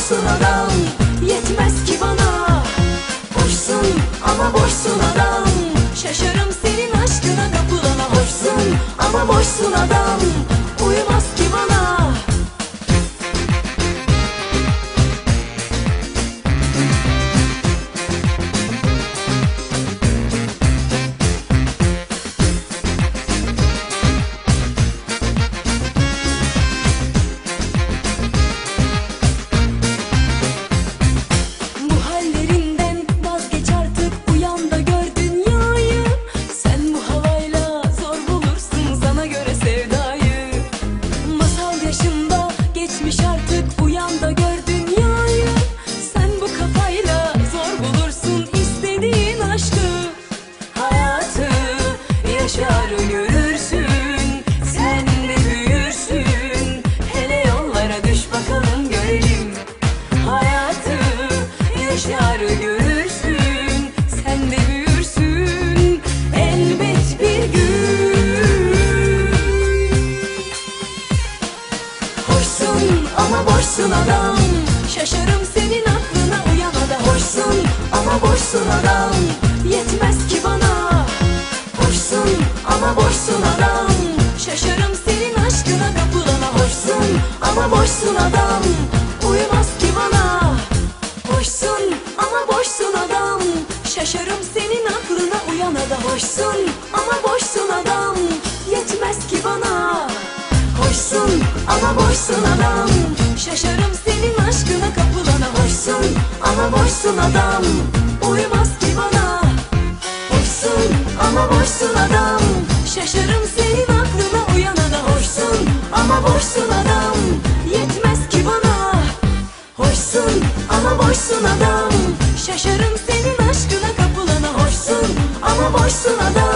boşsun adam, yetmez ki bana. Hoşsun ama boşsun adam, şaşarım senin aşkına kapılana. Hoşsun ama boşsun adam, uymaz ki bana. Yaşar görürsün, sen de büyürsün. Hele yollara düş bakalım görelim. Hayatı yaşar görürsün, sen de büyürsün elbet bir gün. Hoşsun ama boşsun adam, şaşarım senin aklına uyanada. Hoşsun ama boşsun adam, yetmez ki bana. Hoşsun ama boşsun adam, şaşarım senin aşkına kapılana. Hoşsun ama boşsun adam, uymaz ki bana. Hoşsun ama boşsun adam, şaşarım senin aklına uyana da. Hoşsun ama boşsun adam, yetmez ki bana. Hoşsun ama boşsun adam, şaşarım senin aşkına kapılana. Hoşsun ama boşsun adam, uymaz ki bana. Hoşsun ama boşsun adam, şaşarım senin aklına uyana da. Hoşsun ama boşsun adam, yetmez ki bana. Hoşsun ama boşsun adam, şaşarım senin aşkına kapılana. Hoşsun ama boşsun adam.